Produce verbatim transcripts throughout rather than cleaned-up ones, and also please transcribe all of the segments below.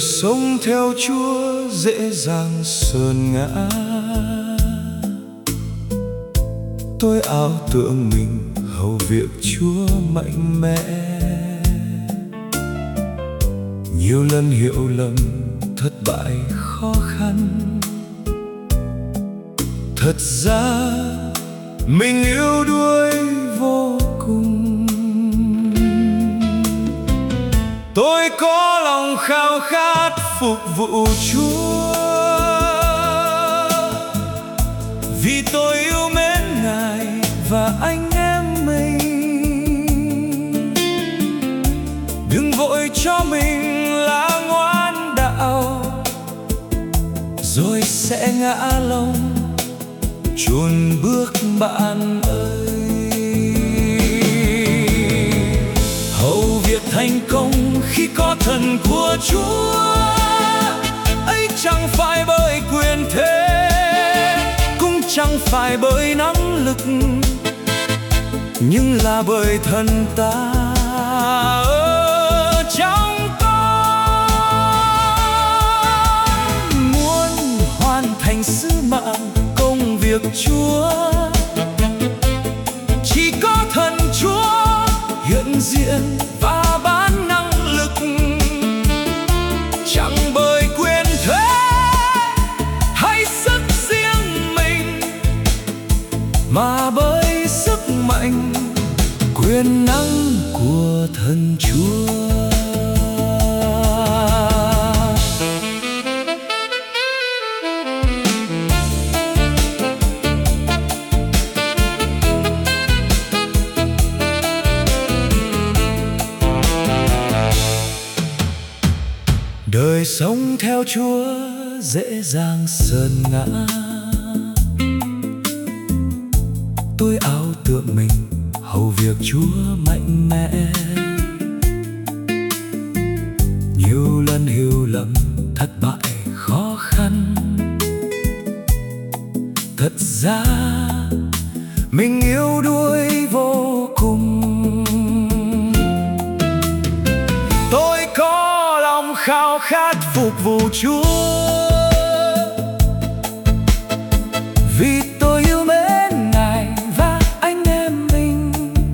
sống theo Chúa dễ dàng sờn ngã. Tôi ảo tưởng mình hầu việc Chúa mạnh mẽ, nhiều lần hiểu lầm thất bại khó khăn. Thật ra mình yếu đuối vô cùng. Tôi có lòng khao khát phục vụ Chúa, vì tôi yêu mến Ngài và anh em mình. Đừng vội cho mình là ngoan đạo rồi sẽ ngã lòng, chùn bước bạn ơi. Hầu việc thành công khi có thần của Chúa, ấy chẳng phải bởi quyền thế, cũng chẳng phải bởi năng lực, nhưng là bởi thần ta ở trong con. Muốn hoàn thành sứ mạng công việc Chúa, chỉ có thần Chúa hiện diện và ban năng lực, chẳng bởi quyền thế hay sức riêng mình, mà bởi sức mạnh quyền năng của thần Chúa. Đời sống theo Chúa dễ dàng sờn ngã. Tôi ảo tưởng mình hầu việc Chúa mạnh mẽ, nhiều lần hiểu lầm thất bại khó khăn. Thật ra mình yếu đuối vô cùng. Tôi có lòng khao khát phục vụ Chúa, vì tôi yêu mến Ngài và anh em mình.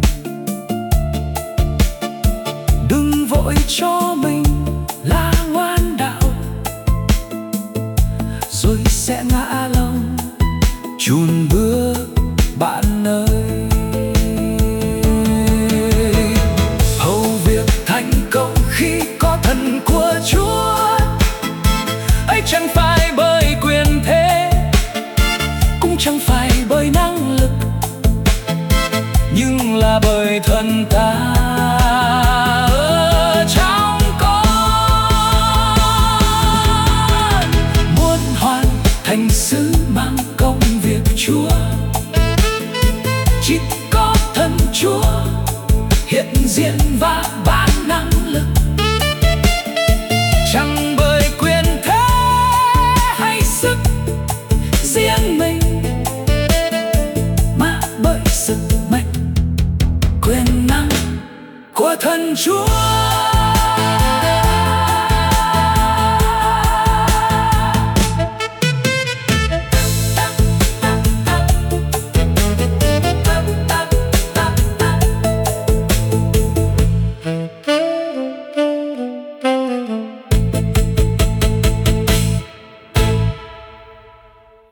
Đừng vội cho mình là ngoan đạo rồi sẽ ngã lòng, chùn bước bạn ơi. Hầu việc thành công khi có thần của Chúa, ấy chẳng phải bởi quyền thế, cũng chẳng phải bởi năng lực, nhưng là bởi thần ta ở trong con. Muốn hoàn thành sứ mạng công việc Chúa, chỉ có thần Chúa hiện diện và ban năng lực, chẳng bởi quyền thế hay sức riêng mình, mà bởi sức mạnh quyền năng của thần Chúa.